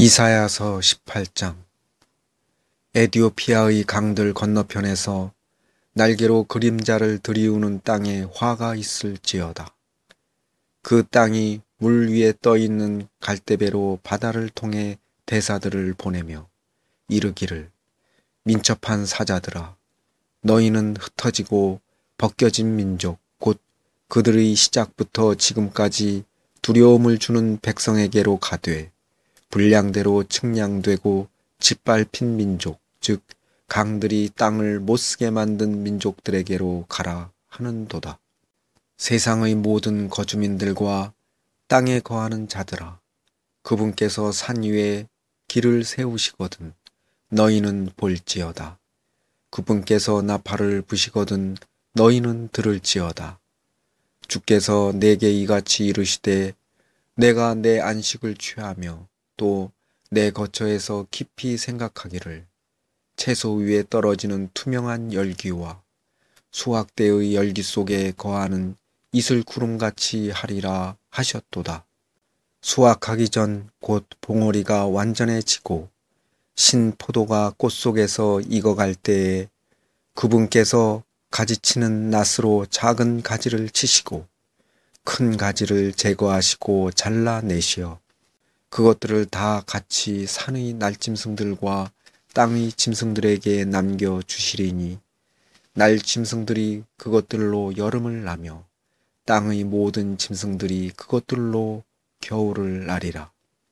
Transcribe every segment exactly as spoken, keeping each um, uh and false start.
이사야서 십팔 장. 에디오피아의 강들 건너편에서 날개로 그림자를 들이우는 땅에 화가 있을지어다. 그 땅이 물 위에 떠있는 갈대배로 바다를 통해 대사들을 보내며 이르기를, 민첩한 사자들아, 너희는 흩어지고 벗겨진 민족, 곧 그들의 시작부터 지금까지 두려움을 주는 백성에게로 가되 분량대로 측량되고 짓밟힌 민족, 즉 강들이 땅을 못쓰게 만든 민족들에게로 가라 하는도다. 세상의 모든 거주민들과 땅에 거하는 자들아, 그분께서 산 위에 길을 세우시거든 너희는 볼지어다. 그분께서 나팔을 부시거든 너희는 들을지어다. 주께서 내게 이같이 이르시되, 내가 내 안식을 취하며 또 내 거처에서 깊이 생각하기를, 채소 위에 떨어지는 투명한 열기와 수확대의 열기 속에 거하는 이슬 구름같이 하리라 하셨도다. 수확하기 전 곧 봉오리가 완전해지고 신 포도가 꽃 속에서 익어갈 때에 그분께서 가지치는 낫으로 작은 가지를 치시고 큰 가지를 제거하시고 잘라내시어 그것들을 다 같이 산의 날짐승들과 땅의 짐승들에게 남겨주시리니, 날짐승들이 그것들로 여름을 나며 땅의 모든 짐승들이 그것들로 겨울을 나리라.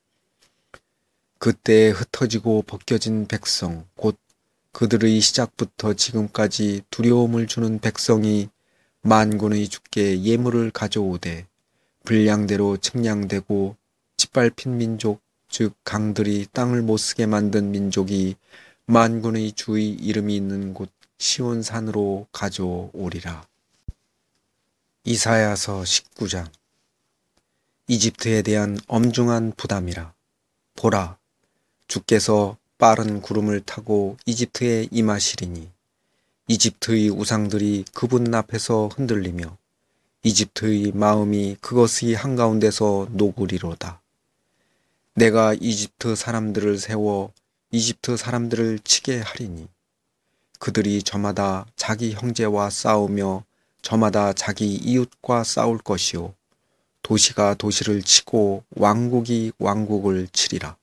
그때에 흩어지고 벗겨진 백성, 곧 그들의 시작부터 지금까지 두려움을 주는 백성이 만군의 주께 예물을 가져오되 분량대로 측량되고 짓밟힌 민족, 즉 강들이 땅을 못쓰게 만든 민족이 만군의 주의 이름이 있는 곳 시온산으로 가져오리라. 이사야서 십구 장. 이집트에 대한 엄중한 부담이라. 보라, 주께서 빠른 구름을 타고 이집트에 임하시리니 이집트의 우상들이 그분 앞에서 흔들리며 이집트의 마음이 그것의 한가운데서 녹으리로다. 내가 이집트 사람들을 세워 이집트 사람들을 치게 하리니 그들이 저마다 자기 형제와 싸우며 저마다 자기 이웃과 싸울 것이요, 도시가 도시를 치고 왕국이 왕국을 치리라.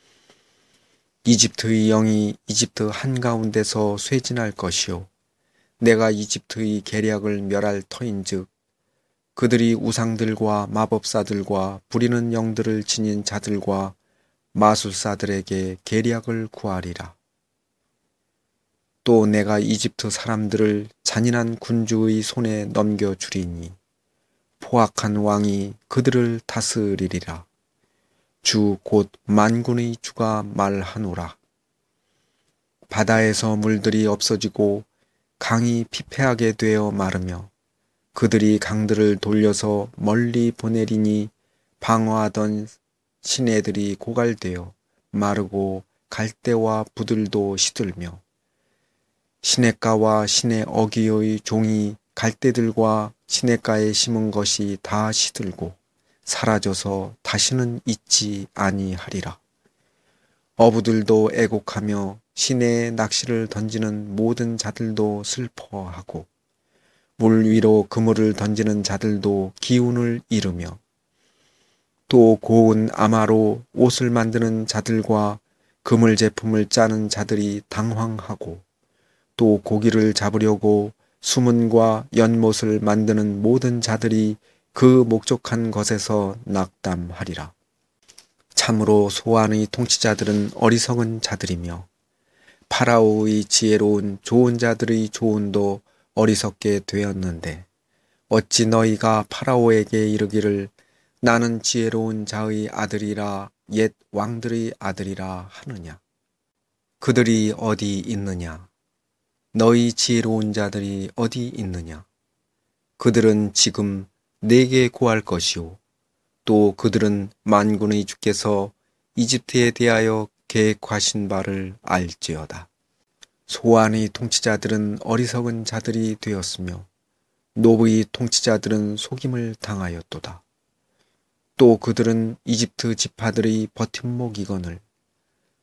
이집트의 영이 이집트 한가운데서 쇠진할 것이요, 내가 이집트의 계략을 멸할 터인즉 그들이 우상들과 마법사들과 부리는 영들을 지닌 자들과 마술사들에게 계략을 구하리라. 또 내가 이집트 사람들을 잔인한 군주의 손에 넘겨주리니 포악한 왕이 그들을 다스리리라. 주 곧 만군의 주가 말하노라. 바다에서 물들이 없어지고 강이 피폐하게 되어 마르며 그들이 강들을 돌려서 멀리 보내리니 방어하던 시내들이 고갈되어 마르고 갈대와 부들도 시들며 시냇가와 시내 어귀의 종이 갈대들과 시냇가에 심은 것이 다 시들고 사라져서 다시는 있지 아니하리라. 어부들도 애곡하며 시내에 낚시를 던지는 모든 자들도 슬퍼하고 물 위로 그물을 던지는 자들도 기운을 잃으며 또 고운 아마로 옷을 만드는 자들과 그물 제품을 짜는 자들이 당황하고 또 고기를 잡으려고 수문과 연못을 만드는 모든 자들이 그 목적한 것에서 낙담하리라. 참으로 소안의 통치자들은 어리석은 자들이며 파라오의 지혜로운 좋은 자들의 조언도 어리석게 되었는데 어찌 너희가 파라오에게 이르기를 나는 지혜로운 자의 아들이라 옛 왕들의 아들이라 하느냐. 그들이 어디 있느냐. 너희 지혜로운 자들이 어디 있느냐. 그들은 지금 내게 구할 것이요, 또 그들은 만군의 주께서 이집트에 대하여 계획하신 바를 알지어다. 소안의 통치자들은 어리석은 자들이 되었으며 노브의 통치자들은 속임을 당하였도다. 또 그들은 이집트 지파들의 버팀목이거늘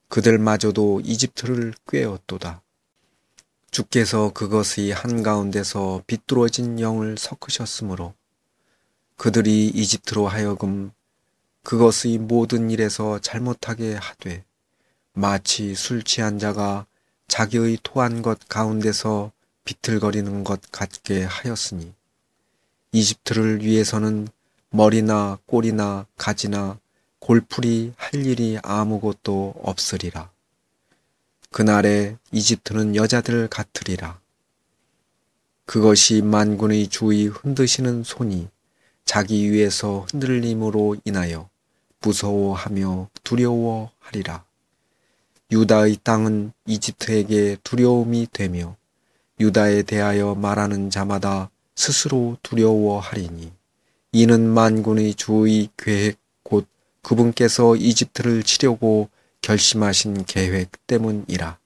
그들마저도 이집트를 꾀었도다. 주께서 그것의 한가운데서 비뚤어진 영을 섞으셨으므로 그들이 이집트로 하여금 그것의 모든 일에서 잘못하게 하되 마치 술 취한 자가 자기의 토한 것 가운데서 비틀거리는 것 같게 하였으니 이집트를 위해서는 머리나 꼬리나 가지나 골풀이 할 일이 아무것도 없으리라. 그날에 이집트는 여자들 같으리라. 그것이 만군의 주의 흔드시는 손이 자기 위에서 흔들림으로 인하여 무서워하며 두려워하리라. 유다의 땅은 이집트에게 두려움이 되며 유다에 대하여 말하는 자마다 스스로 두려워하리니 이는 만군의 주의 계획 곧 그분께서 이집트를 치려고 결심하신 계획 때문이라.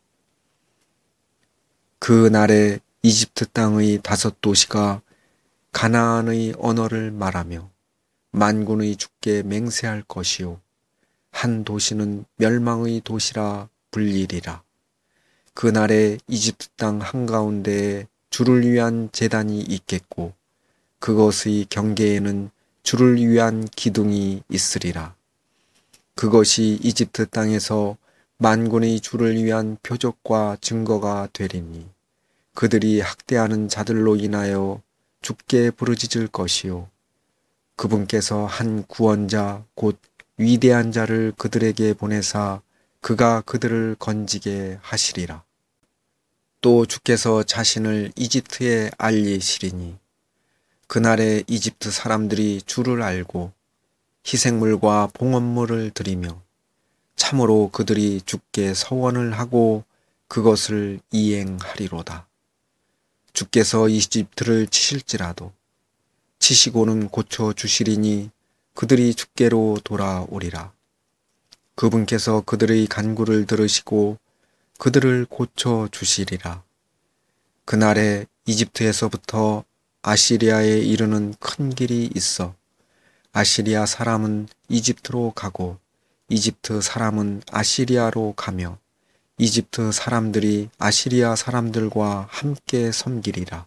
그 날에 이집트 땅의 다섯 도시가 가나안의 언어를 말하며 만군의 주께 맹세할 것이요 한 도시는 멸망의 도시라 불리리라. 그날에 이집트 땅 한가운데에 주를 위한 제단이 있겠고 그것의 경계에는 주를 위한 기둥이 있으리라. 그것이 이집트 땅에서 만군의 주를 위한 표적과 증거가 되리니 그들이 학대하는 자들로 인하여 주께 부르짖을 것이요 그분께서 한 구원자 곧 위대한 자를 그들에게 보내사 그가 그들을 건지게 하시리라. 또 주께서 자신을 이집트에 알리시리니 그날에 이집트 사람들이 주를 알고 희생물과 봉헌물을 드리며 참으로 그들이 주께 서원을 하고 그것을 이행하리로다. 주께서 이집트를 치실지라도 치시고는 고쳐주시리니 그들이 주께로 돌아오리라. 그분께서 그들의 간구를 들으시고 그들을 고쳐주시리라. 그날에 이집트에서부터 아시리아에 이르는 큰 길이 있어 아시리아 사람은 이집트로 가고 이집트 사람은 아시리아로 가며 이집트 사람들이 아시리아 사람들과 함께 섬기리라.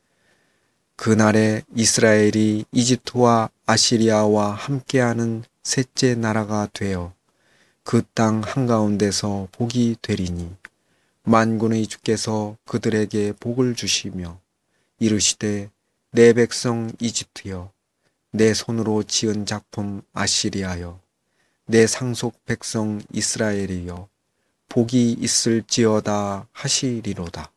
그날에 이스라엘이 이집트와 아시리아와 함께하는 셋째 나라가 되어 그 땅 한가운데서 복이 되리니 만군의 주께서 그들에게 복을 주시며 이르시되 내 백성 이집트여 내 손으로 지은 작품 아시리아여 내 상속 백성 이스라엘이여 복이 있을지어다 하시리로다.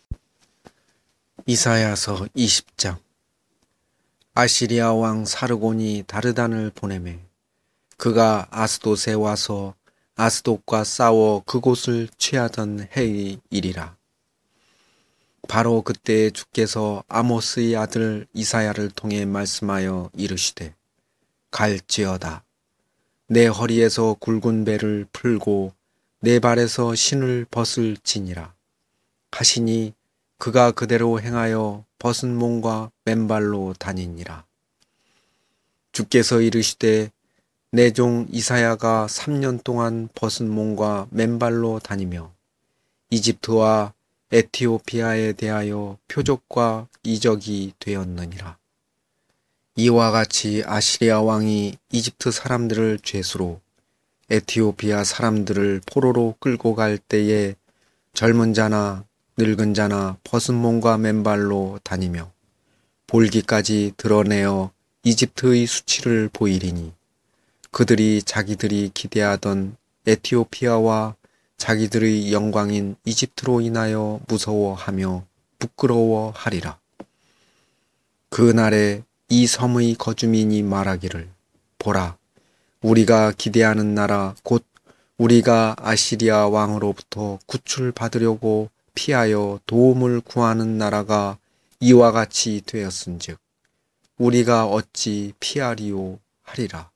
이사야서 이십 장. 아시리아 왕 사르곤이 다르단을 보내매 그가 아스돗에 와서 아스돗과 싸워 그곳을 취하던 해의 일이라. 바로 그때 주께서 아모스의 아들 이사야를 통해 말씀하여 이르시되 갈지어다. 내 허리에서 굵은 배를 풀고 내 발에서 신을 벗을지니라 하시니 그가 그대로 행하여 벗은 몸과 맨발로 다니니라. 주께서 이르시되 내 종 이사야가 삼 년 동안 벗은 몸과 맨발로 다니며 이집트와 에티오피아에 대하여 표적과 이적이 되었느니라. 이와 같이 아시리아 왕이 이집트 사람들을 죄수로 에티오피아 사람들을 포로로 끌고 갈 때에 젊은 자나 늙은 자나 벗은 몸과 맨발로 다니며 볼기까지 드러내어 이집트의 수치를 보이리니 그들이 자기들이 기대하던 에티오피아와 자기들의 영광인 이집트로 인하여 무서워하며 부끄러워하리라. 그날에 이 섬의 거주민이 말하기를 보라 우리가 기대하는 나라 곧 우리가 아시리아 왕으로부터 구출받으려고 피하여 도움을 구하는 나라가 이와 같이 되었은즉 우리가 어찌 피하리요 하리라.